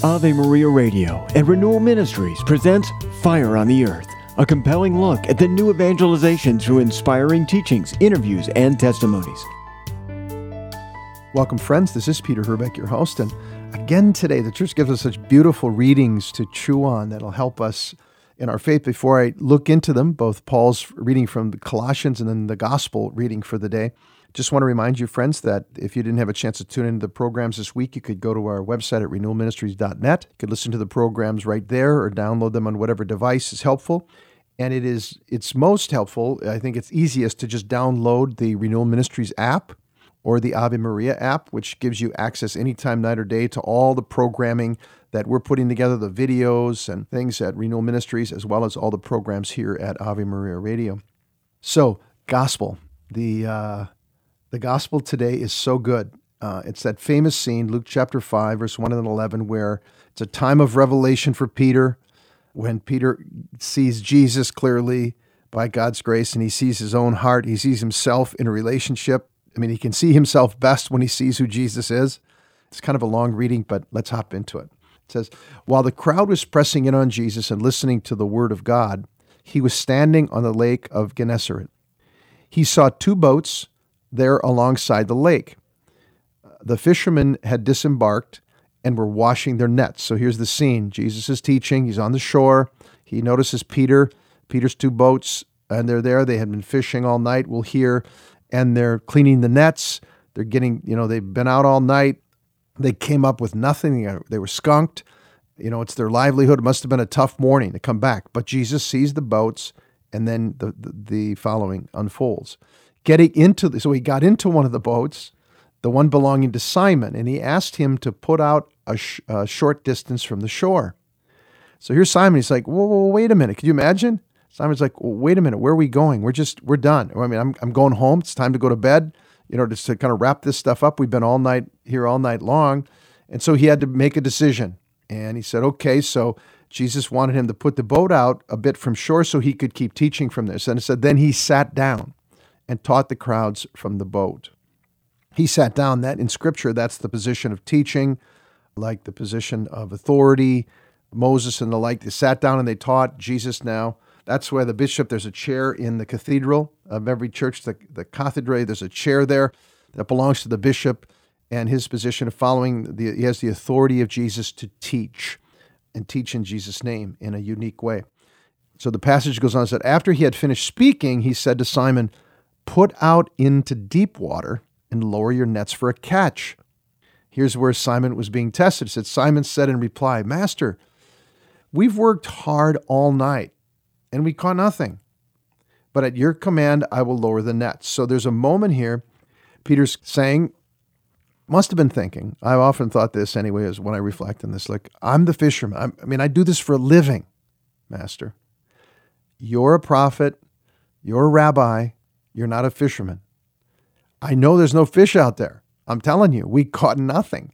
Ave Maria Radio and Renewal Ministries presents Fire on the Earth, a compelling look at the new evangelization through inspiring teachings, interviews, and testimonies. Welcome, friends. This is Peter Herbeck, your host. And again today, the church gives us such beautiful readings to chew on that'll help us in our faith. Before I look into them, both Paul's reading from the Colossians and then the gospel reading for the day, just want to remind you, friends, that if you didn't have a chance to tune into the programs this week, you could go to our website at renewalministries.net. You could listen to the programs right there or download them on whatever device is helpful. And it's most helpful, I think it's easiest to just download the Renewal Ministries app or the Ave Maria app, which gives you access anytime, night or day, to all the programming that we're putting together, the videos and things at Renewal Ministries, as well as all the programs here at Ave Maria Radio. So, gospel. The gospel today is so good. It's that famous scene, Luke chapter 5, verse 1 and 11, where it's a time of revelation for Peter, when Peter sees Jesus clearly by God's grace, and he sees his own heart. He sees himself in a relationship. I mean, he can see himself best when he sees who Jesus is. It's kind of a long reading, but let's hop into it. It says, while the crowd was pressing in on Jesus and listening to the word of God, he was standing on the lake of Gennesaret. He saw two boats there alongside the lake. The fishermen had disembarked and were washing their nets. So here's the scene. Jesus is teaching. He's on the shore. He notices Peter's two boats, and they're there. They had been fishing all night, we'll hear, and they're cleaning the nets. They're getting, they've been out all night. They came up with nothing. They were skunked. It's their livelihood. It must have been a tough morning to come back. But Jesus sees the boats, and then the following unfolds. So he got into one of the boats, the one belonging to Simon, and he asked him to put out a short distance from the shore. So here's Simon. He's like, whoa, wait a minute. Could you imagine? Simon's like, wait a minute. Where are we going? We're done. I mean, I'm going home. It's time to go to bed, just to kind of wrap this stuff up. We've been all night long. And so he had to make a decision. And he said, okay, so Jesus wanted him to put the boat out a bit from shore so he could keep teaching from this. And it said, then he sat down and taught the crowds from the boat. He sat down. That in Scripture, that's the position of teaching, like the position of authority. Moses and the like, they sat down and they taught. Jesus now, that's where the bishop, there's a chair in the cathedral of every church, the cathedra, there's a chair there that belongs to the bishop, and his position of following, he has the authority of Jesus to teach, and teach in Jesus' name in a unique way. So the passage goes on and said, after he had finished speaking, he said to Simon, put out into deep water and lower your nets for a catch. Here's where Simon was being tested. It said, Simon said in reply, Master, we've worked hard all night and we caught nothing. But at your command, I will lower the nets. So there's a moment here, Peter's saying, must have been thinking, I've often thought this anyway, as when I reflect on this, like, I'm the fisherman. I do this for a living, Master. You're a prophet. You're a rabbi. You're not a fisherman. I know there's no fish out there. I'm telling you, we caught nothing.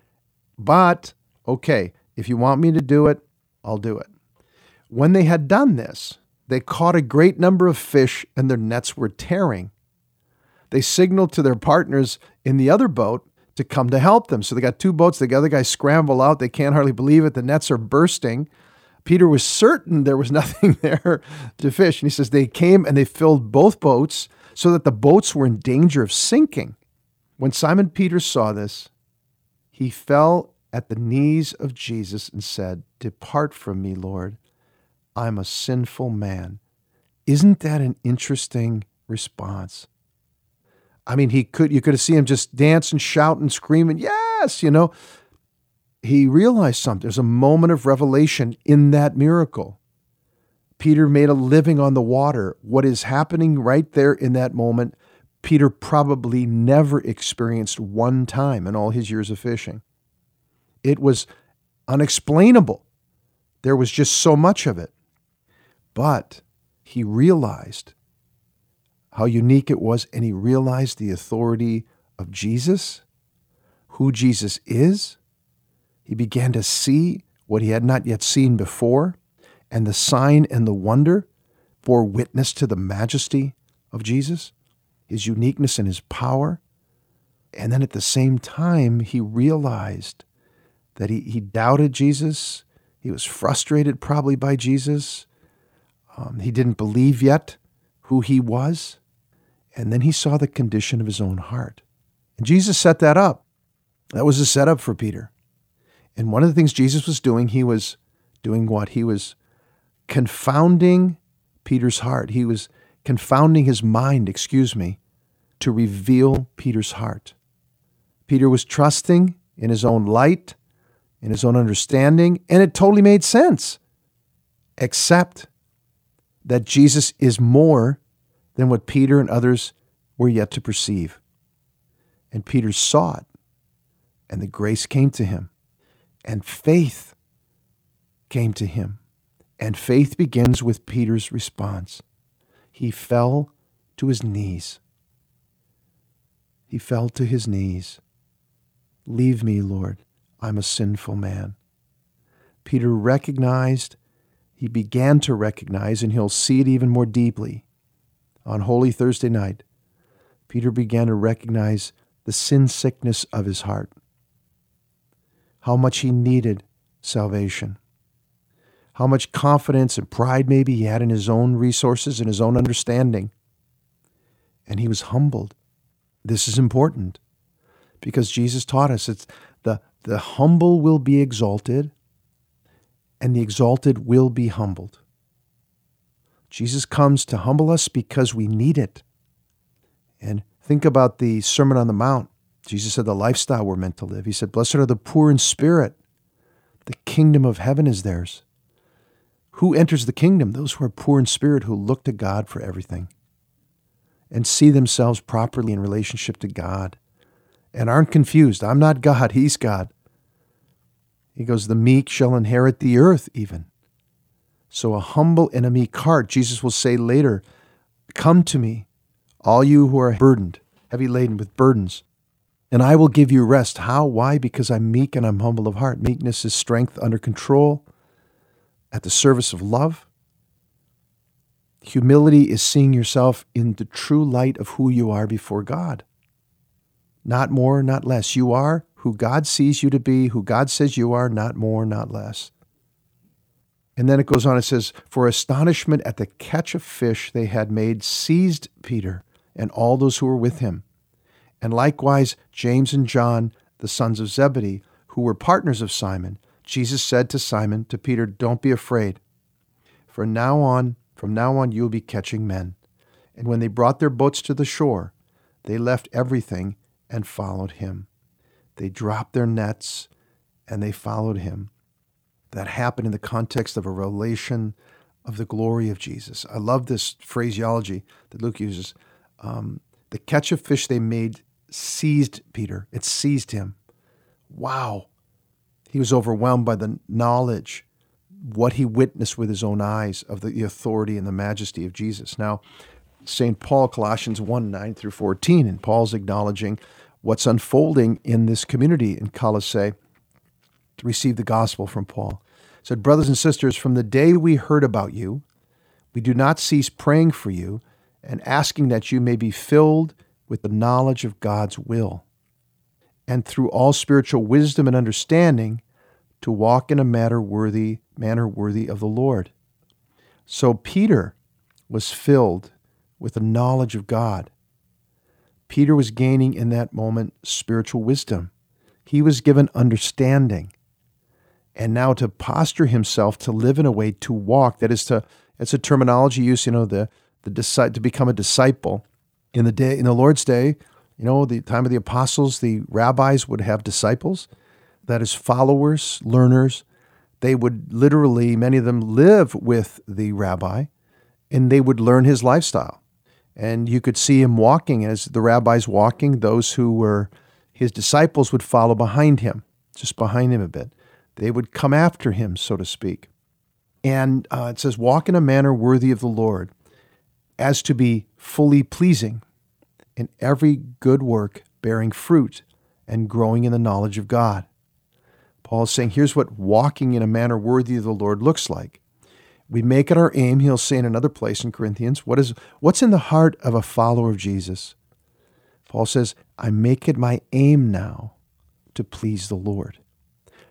But, okay, if you want me to do it, I'll do it. When they had done this, they caught a great number of fish and their nets were tearing. They signaled to their partners in the other boat to come to help them. So they got two boats. The other guys scramble out. They can't hardly believe it. The nets are bursting. Peter was certain there was nothing there to fish. And he says they came and they filled both boats so that the boats were in danger of sinking. When Simon Peter saw this, he fell at the knees of Jesus and said, depart from me, Lord. I'm a sinful man. Isn't that an interesting response? I mean, you could have seen him just dance and shout and scream and yes, He realized something. There's a moment of revelation in that miracle. Peter made a living on the water. What is happening right there in that moment, Peter probably never experienced one time in all his years of fishing. It was unexplainable. There was just so much of it. But he realized how unique it was, and he realized the authority of Jesus, who Jesus is. He began to see what he had not yet seen before, and the sign and the wonder bore witness to the majesty of Jesus, his uniqueness and his power. And then at the same time, he realized that he doubted Jesus. He was frustrated probably by Jesus. He didn't believe yet who he was. And then he saw the condition of his own heart. And Jesus set that up. That was a setup for Peter. And one of the things Jesus was doing, he was doing what? He was confounding Peter's heart. He was confounding his mind, to reveal Peter's heart. Peter was trusting in his own light, in his own understanding, and it totally made sense, except that Jesus is more than what Peter and others were yet to perceive. And Peter saw it, and the grace came to him, and faith came to him. And faith begins with Peter's response. He fell to his knees. He fell to his knees. Leave me, Lord. I'm a sinful man. Peter recognized, he began to recognize, and he'll see it even more deeply on Holy Thursday night. Peter began to recognize the sin sickness of his heart, how much he needed salvation, how much confidence and pride maybe he had in his own resources and his own understanding. And he was humbled. This is important because Jesus taught us it's the humble will be exalted and the exalted will be humbled. Jesus comes to humble us because we need it. And think about the Sermon on the Mount. Jesus said the lifestyle we're meant to live. He said, "Blessed are the poor in spirit. The kingdom of heaven is theirs." Who enters the kingdom? Those who are poor in spirit, who look to God for everything and see themselves properly in relationship to God and aren't confused. I'm not God, he's God. He goes, the meek shall inherit the earth even. So a humble and a meek heart, Jesus will say later, "Come to me, all you who are burdened, heavy laden with burdens, and I will give you rest." How? Why? Because I'm meek and I'm humble of heart. Meekness is strength under control, at the service of love. Humility is seeing yourself in the true light of who you are before God. Not more, not less. You are who God sees you to be, who God says you are, not more, not less. And then it goes on, it says, "For astonishment at the catch of fish they had made seized Peter and all those who were with him. And likewise James and John, the sons of Zebedee, who were partners of Simon. Jesus said to Peter, don't be afraid. From now on, you will be catching men." And when they brought their boats to the shore, they left everything and followed him. They dropped their nets and they followed him. That happened in the context of a revelation of the glory of Jesus. I love this phraseology that Luke uses. The catch of fish they made seized Peter. It seized him. Wow. He was overwhelmed by the knowledge, what he witnessed with his own eyes of the authority and the majesty of Jesus. Now, St. Paul, Colossians 1:9 through 14, and Paul's acknowledging what's unfolding in this community in Colossae to receive the gospel from Paul. He said, "Brothers and sisters, from the day we heard about you, we do not cease praying for you and asking that you may be filled with the knowledge of God's will, and through all spiritual wisdom and understanding, to walk in a manner worthy of the Lord." So Peter was filled with the knowledge of God. Peter was gaining in that moment spiritual wisdom. He was given understanding. And now to posture himself to live in a way to walk, that is to, it's a terminology used, to become a disciple. In the Lord's day, the time of the apostles, the rabbis would have disciples, that is followers, learners. They would literally, many of them live with the rabbi, and they would learn his lifestyle. And you could see him walking. As the rabbi's walking, those who were his disciples would follow behind him, just behind him a bit. They would come after him, so to speak. And it says, "Walk in a manner worthy of the Lord, as to be fully pleasing, in every good work, bearing fruit and growing in the knowledge of God." Paul is saying, here's what walking in a manner worthy of the Lord looks like. We make it our aim, he'll say in another place in Corinthians, what's in the heart of a follower of Jesus? Paul says, I make it my aim now to please the Lord.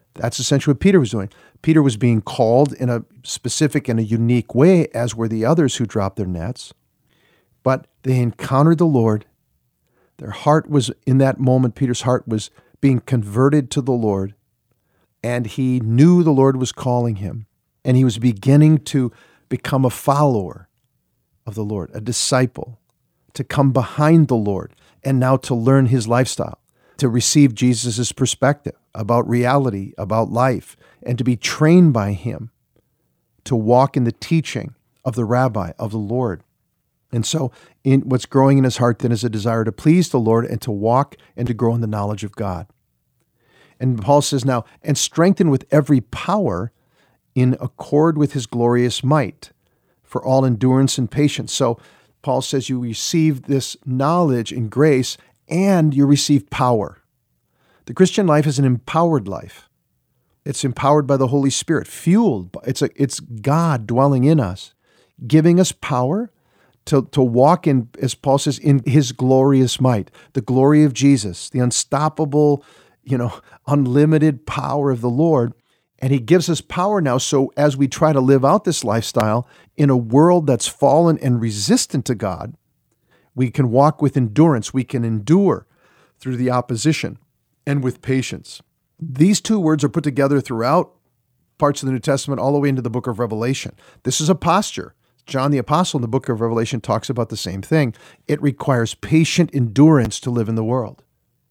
That's essentially what Peter was doing. Peter was being called in a specific and a unique way, as were the others who dropped their nets. But they encountered the Lord. Their heart was, in that moment, Peter's heart was being converted to the Lord. And he knew the Lord was calling him. And he was beginning to become a follower of the Lord, a disciple, to come behind the Lord, and now to learn his lifestyle, to receive Jesus' perspective about reality, about life, and to be trained by him to walk in the teaching of the rabbi, of the Lord. And so what's growing in his heart then is a desire to please the Lord and to walk and to grow in the knowledge of God. And Paul says now, and strengthen with every power in accord with his glorious might for all endurance and patience. So Paul says you receive this knowledge and grace and you receive power. The Christian life is an empowered life. It's empowered by the Holy Spirit, fueled. It's God dwelling in us, giving us power to walk in, as Paul says, in his glorious might, the glory of Jesus, the unstoppable, unlimited power of the Lord. And he gives us power now, so as we try to live out this lifestyle in a world that's fallen and resistant to God, we can walk with endurance. We can endure through the opposition and with patience. These two words are put together throughout parts of the New Testament all the way into the book of Revelation. This is a posture. John the Apostle in the book of Revelation talks about the same thing. It requires patient endurance to live in the world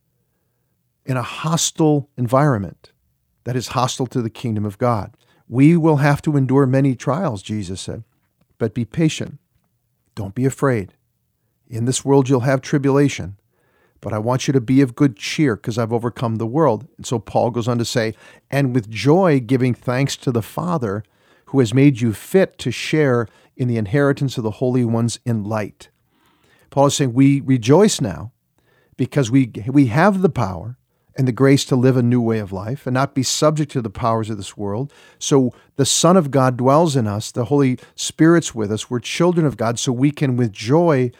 in a hostile environment that is hostile to the kingdom of God. We will have to endure many trials, Jesus said, but be patient. Don't be afraid. In this world you'll have tribulation, but I want you to be of good cheer because I've overcome the world. And so Paul goes on to say, and with joy giving thanks to the Father who has made you fit to share in the inheritance of the holy ones in light. Paul is saying we rejoice now because we have the power and the grace to live a new way of life and not be subject to the powers of this world. So the Son of God dwells in us, the Holy Spirit's with us, we're children of God, so we can with joy,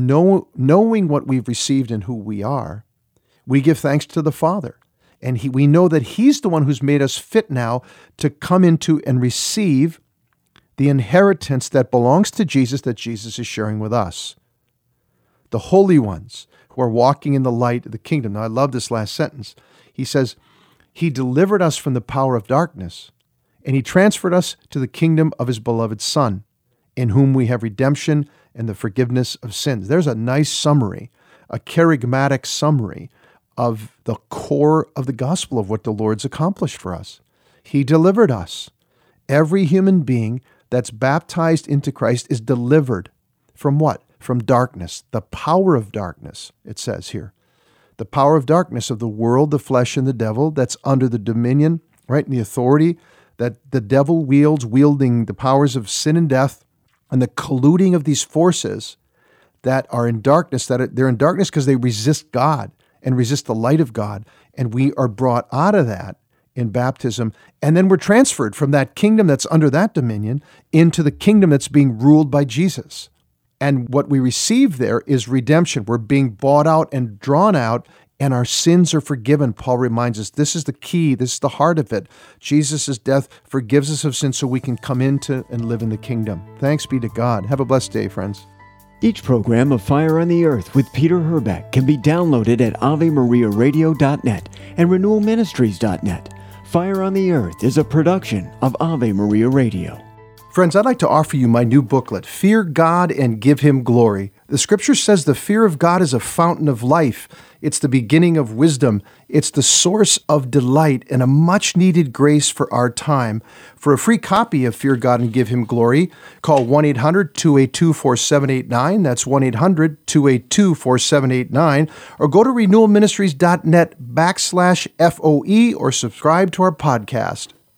knowing what we've received and who we are, we give thanks to the Father. And we know that he's the one who's made us fit now to come into and receive the inheritance that belongs to Jesus, that Jesus is sharing with us. The holy ones who are walking in the light of the kingdom. Now, I love this last sentence. He says, he delivered us from the power of darkness, and he transferred us to the kingdom of his beloved Son, in whom we have redemption and the forgiveness of sins. There's a nice summary, a charismatic summary of the core of the gospel of what the Lord's accomplished for us. He delivered us. Every human being that's baptized into Christ is delivered from what? From darkness, the power of darkness, it says here. The power of darkness of the world, the flesh, and the devil that's under the dominion, right, and the authority that the devil wields, wielding the powers of sin and death, and the colluding of these forces that are in darkness, they're in darkness because they resist God and resist the light of God. And we are brought out of that in baptism. And then we're transferred from that kingdom that's under that dominion into the kingdom that's being ruled by Jesus. And what we receive there is redemption. We're being bought out and drawn out, and our sins are forgiven. Paul reminds us this is the key. This is the heart of it. Jesus' death forgives us of sin so we can come into and live in the kingdom. Thanks be to God. Have a blessed day, friends. Each program of Fire on the Earth with Peter Herbeck can be downloaded at AveMariaRadio.net and RenewalMinistries.net. Fire on the Earth is a production of Ave Maria Radio. Friends, I'd like to offer you my new booklet, Fear God and Give Him Glory. The scripture says the fear of God is a fountain of life. It's the beginning of wisdom. It's the source of delight and a much-needed grace for our time. For a free copy of Fear God and Give Him Glory, call 1-800-282-4789. That's 1-800-282-4789. Or go to renewalministries.net /FOE or subscribe to our podcast.